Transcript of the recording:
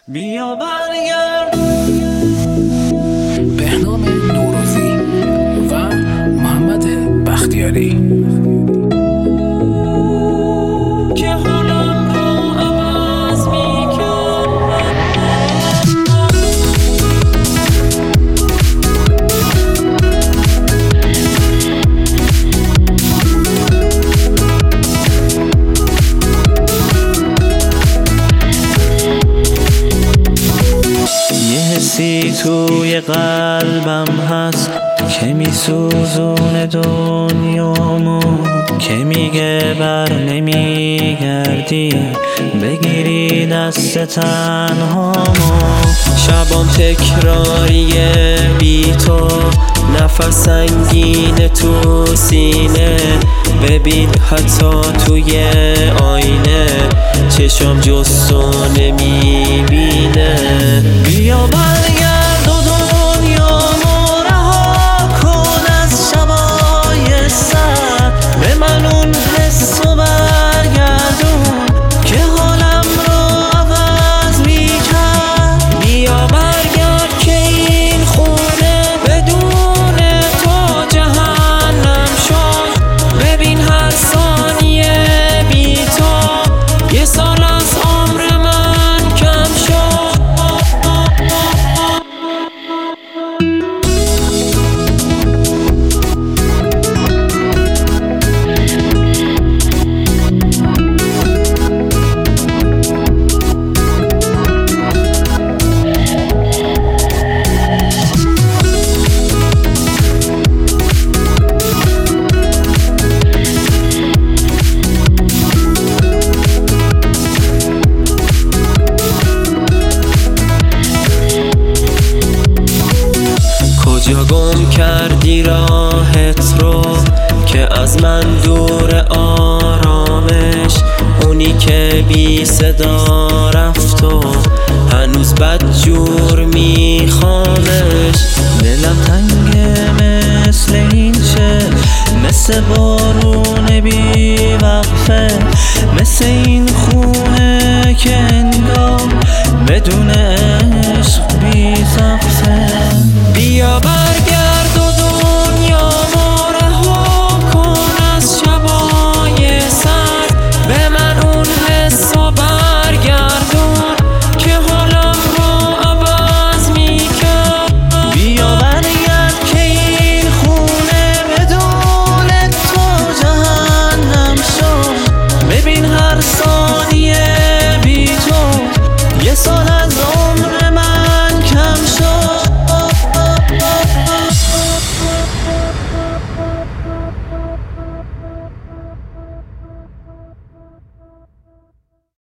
بیا برگرد. بهنام نوروزی و محمد بختیاری. توی قلبم هست که میسوزونه دنیامو، که میگه بر نمیگردی بگیری دست تنهامو. شبام تکراریه بی تو، نفس سنگینه تو سینه. ببین حتی توی آینه چشم جستو نمیبینه. بیا برگرد و دنیامو رها کن از شبای سرد. به من اون حسو برگردون که حالم رو عوض میکرد. بیا برگرد که این خونه بدون تو جهنم شد. ببین هر ثانیه بی تو یه سال از عمر من کم شد. کجا گم کردی راهت رو که از من دور آرامش؟ اونی که بی صدا رفت و هنوز بدجور میخوامش. دلم تنگه مثل این چه، مثل بارون بی وقفه، مثل این خونه که انگار بدون عشق بی سقفه. بیا